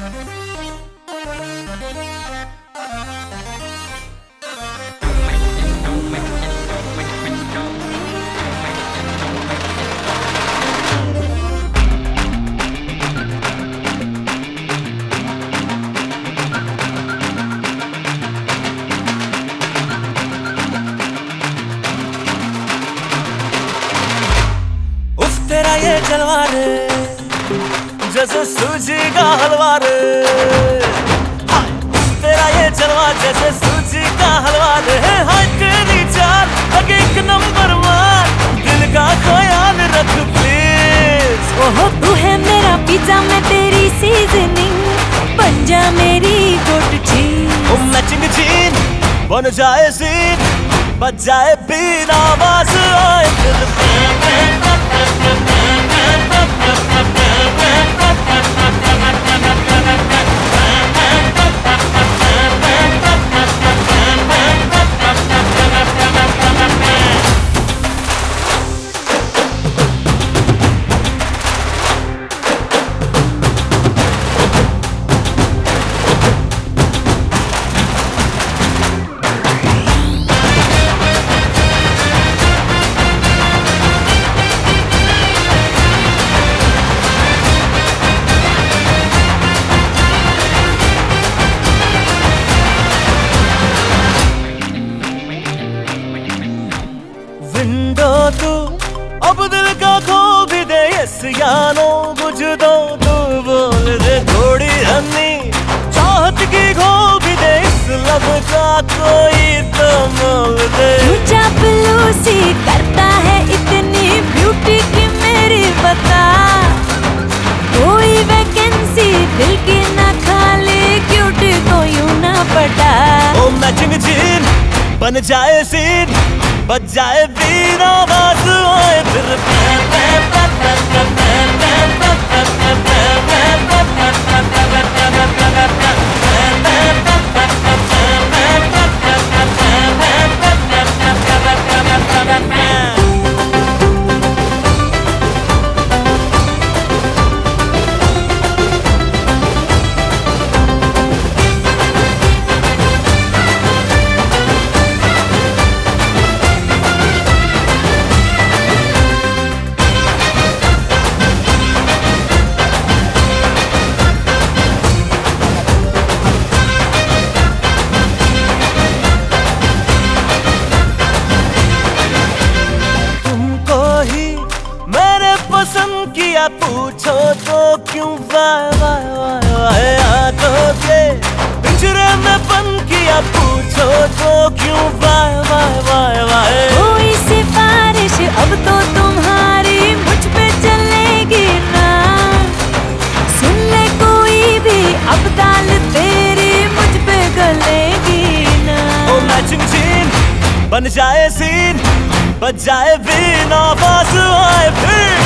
तेरा ये जलवा रे जैसे सूजी का हलवा रे, तेरा ये जलवा जैसे सूजी का हलवा रे। हाय तेरी चाल लगे एक नंबर मार, दिल का ख्याल रख प्लीज। ओहो तू है मेरा पिज़्ज़ा, मैं तेरी सीजनिंग, बन जा मेरी गोट चीज। ओ मैचिंग जीन बन जाए सीन, बच जाए बीन, आवाज आए दिल पे। विंडो तू अब दिल का खोल भी दे, यस या नो बुझ दो तू बोल दे। थोड़ी हनी चाहत की खोल भी दे, इस लब का कोई तो मोल दे। तू चापलूसी करता है इतनी ब्यूटी की मेरी बता, कोई वैकेंसी दिल की ना खाली, क्यूटी को यूं ना पटा। ओ मैचिंग जीन बन जाए सीन, बच जाए बीन, आवाज आए दिल पसंद किया, पूछो तो क्यों वाय वाय वाय वाय आंखों के पिंजरे में बंद किया, पूछो तो क्यों वाय वाय वाय वाय। कोई सिफारिश अब तो तुम्हारी मुझ पे चलेगी ना, सुन ले कोई भी अब दाल तेरी मुझ पे गलेगी ना। ओ मैचिंग जीन बन जाए सीन, बच जाए बीन, आवाज आए फिर।